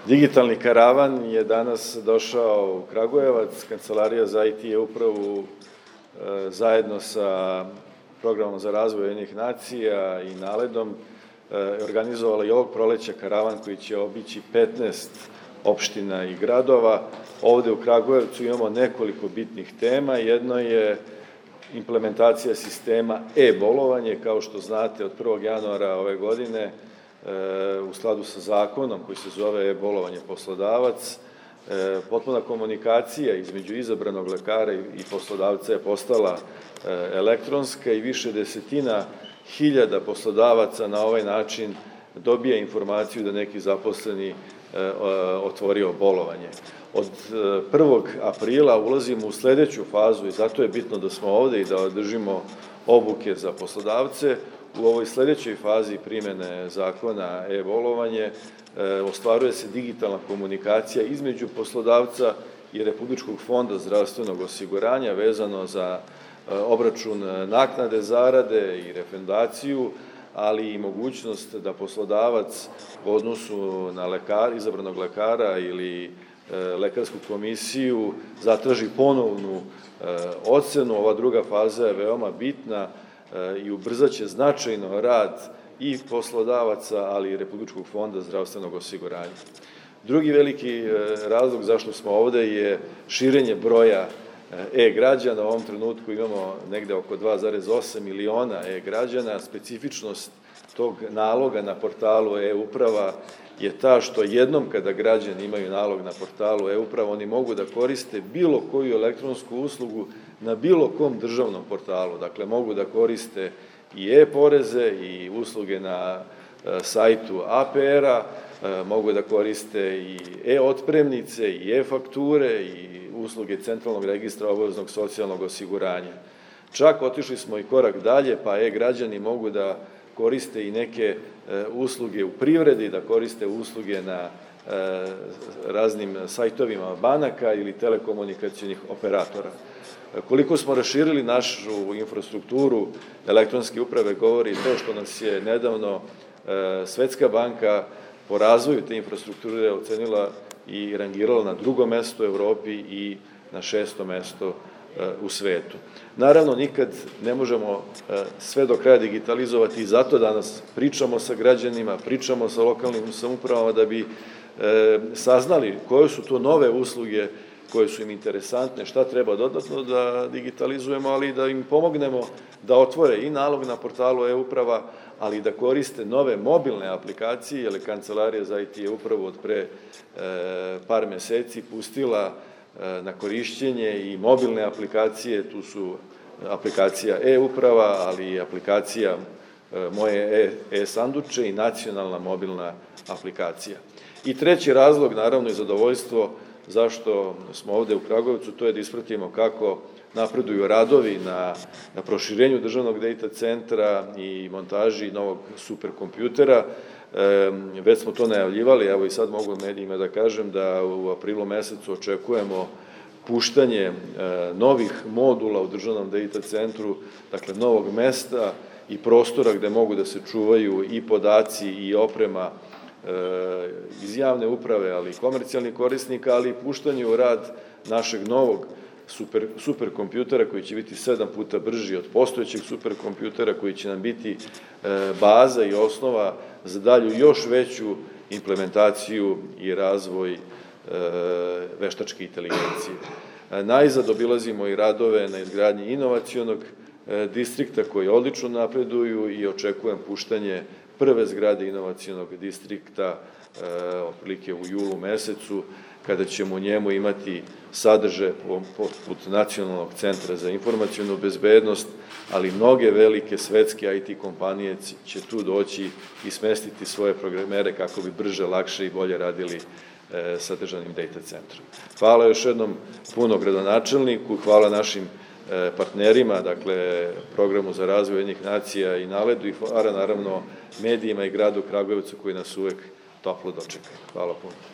Digitalni karavan je danas došao u Kragujevac. Kancelarija za IT je upravo zajedno sa Programom za razvoj Ujedinjenih nacija i NALED-om organizovala i ovog proleća karavan koji će obići 15 opština i gradova. Ovde u Kragujevcu imamo nekoliko bitnih tema. Jedno je implementacija sistema e-bolovanje. Kao što znate, od 1. januara ove godine u skladu sa zakonom koji se zove e-bolovanje poslodavac, potpuna komunikacija između izabranog lekara i poslodavca je postala elektronska i više desetina hiljada poslodavaca na ovaj način dobija informaciju da neki zaposleni otvorio bolovanje. Od 1. aprila ulazimo u sledeću fazu i zato je bitno da smo ovde i da održimo obuke za poslodavce. U ovoj sledećoj fazi primene zakona e-bolovanje ostvaruje se digitalna komunikacija između poslodavca i Republičkog fonda zdravstvenog osiguranja vezano za obračun naknade zarade i refundaciju, ali i mogućnost da poslodavac u odnosu na izabranog lekara ili lekarsku komisiju zatraži ponovnu ocenu. Ova druga faza je veoma bitna i ubrzaće značajno rad i poslodavaca, ali i Republičkog fonda zdravstvenog osiguranja. Drugi veliki razlog zašto smo ovde je širenje broja e-građana. U ovom trenutku imamo negde oko 2,8 miliona e-građana. Specifičnost tog naloga na portalu e-uprava je ta što jednom kada građani imaju nalog na portalu e-uprava, oni mogu da koriste bilo koju elektronsku uslugu na bilo kom državnom portalu. Dakle, mogu da koriste i e-poreze i usluge na sajtu APR-a, mogu da koriste i e-otpremnice i e-fakture i usluge Centralnog registra obaveznog socijalnog osiguranja. Čak otišli smo i korak dalje, pa e-građani mogu da koriste i neke usluge u privredi, da koriste usluge na raznim sajtovima banaka ili telekomunikacionih operatora. Koliko smo raširili našu infrastrukturu elektronske uprave govori to što nas je nedavno Svetska banka po razvoju te infrastrukture ocenila i rangirala na 2. mesto u Evropi i na 6. mesto u svetu. Naravno, nikad ne možemo sve do kraja digitalizovati i zato danas pričamo sa građanima, pričamo sa lokalnim samoupravama da bi saznali koje su to nove usluge koje su im interesantne, šta treba dodatno da digitalizujemo, ali i da im pomognemo da otvore i nalog na portalu e-uprava, ali i da koriste nove mobilne aplikacije, jer Kancelarija za IT je upravo od pre par meseci pustila na korišćenje i mobilne aplikacije. Tu su aplikacija e-uprava, ali i aplikacija Moje e-sanduče i nacionalna mobilna aplikacija. I treći razlog, naravno, je zadovoljstvo zašto smo ovde u Kragujevcu, to je da ispratimo kako napreduju radovi na proširenju državnog data centra i montaži novog superkompjutera. Već smo to najavljivali, evo i sad mogu medijima da kažem da u aprilu mesecu očekujemo puštanje novih modula u državnom data centru, dakle novog mesta i prostora gde mogu da se čuvaju i podaci i oprema iz javne uprave, ali i komercijalnih korisnika, ali i puštanje u rad našeg novog superkompjutera koji će biti 7 puta brži od postojećeg superkompjutera, koji će nam biti baza i osnova za dalju još veću implementaciju i razvoj veštačke inteligencije. Najzad obilazimo i radove na izgradnji inovacionog distrikta koji odlično napreduju i očekujem puštanje prve zgrade inovacionog distrikta otprilike u julu mesecu, kada ćemo u njemu imati sadržaje poput Nacionalnog centra za informacionu bezbednost, ali mnoge velike svetske IT kompanije će tu doći i smestiti svoje programere kako bi brže, lakše i bolje radili sa državnim data centrom. Hvala još jednom puno gradonačelniku, hvala našim partnerima, dakle Programu za razvoj Ujedinjenih nacija i NALED-u i hvala naravno medijima i gradu Kragujevcu koji nas uvek toplo dočekaju. Hvala puno.